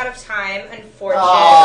out of time, unfortunately.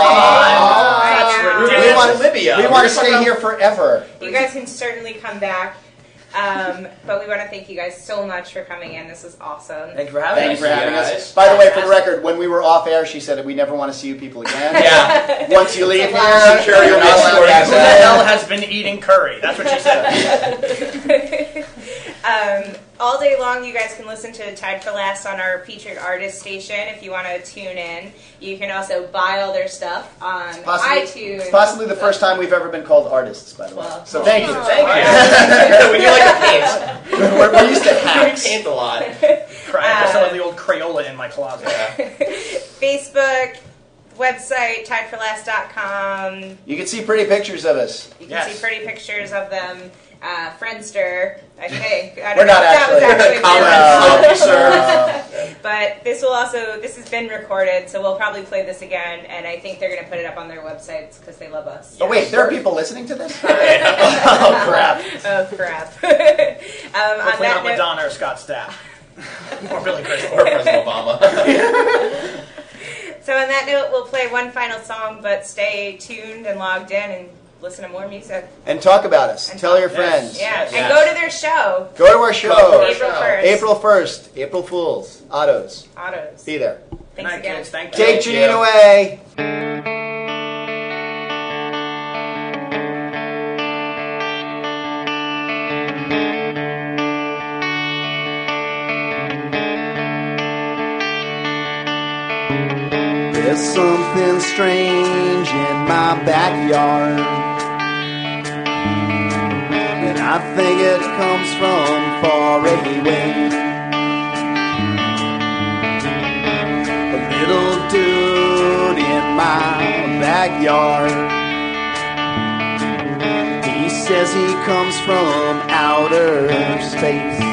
We want to stay here forever. You guys can certainly come back. But we want to thank you guys so much for coming in. This is awesome. Thank you for having us. By the way, for the record, when we were off air, she said that we never want to see you people again. Yeah. Once you leave here, you're not allowed to. Who the hell has been eating curry? That's what she said. All day long, you guys can listen to Tied for Last on our featured artist station if you want to tune in. You can also buy all their stuff on iTunes. It's possibly the first time we've ever been called artists, by the way. So thank you. Thank you. We do like to paint. We're used to hacks. We paint a lot. I have some of the old Crayola in my closet. Facebook, website, tiedforlast.com. You can see pretty pictures of us. You can see pretty pictures of them. Friendster, I think. I We're don't know not if that was actually. But this has been recorded, so we'll probably play this again, and I think they're going to put it up on their websites because they love us. Oh wait, there are people listening to this? Oh crap. Oh crap. Hopefully not Madonna or Scott Stapp. Or Billy Crystal. Or President Obama. So on that note, we'll play one final song, but stay tuned and logged in and listen to more music. And talk about us. Tell your friends. Yeah, and go to their show. Go to our show. April 1st. April 1st. April Fools. Autos. Be there. Thanks again. Kids. Thank you. Take Janine away. There's something strange in my backyard, and I think it comes from far away. A little dude in my backyard, he says he comes from outer space.